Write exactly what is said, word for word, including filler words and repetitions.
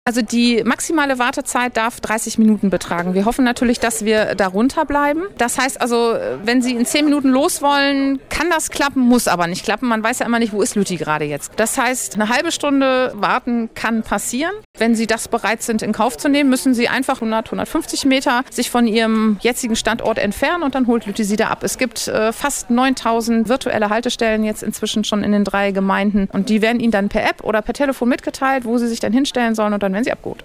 Also die maximale Wartezeit darf dreißig Minuten betragen. Wir hoffen natürlich, dass wir darunter bleiben. Das heißt also, wenn Sie in zehn Minuten los wollen, kann das klappen, muss aber nicht klappen. Man weiß ja immer nicht, wo ist Lüthi gerade jetzt. Das heißt, eine halbe Stunde warten kann passieren. Wenn Sie das bereit sind, in Kauf zu nehmen, müssen Sie einfach hundert, hundertfünfzig Meter sich von Ihrem jetzigen Standort entfernen und dann holt Lüthi Sie da ab. Es gibt äh, fast neuntausend virtuelle Haltestellen jetzt inzwischen schon in den drei Gemeinden und die werden Ihnen dann per App oder per Telefon mitgeteilt, wo Sie sich dann hinstellen sollen und dann werden Sie abgeholt.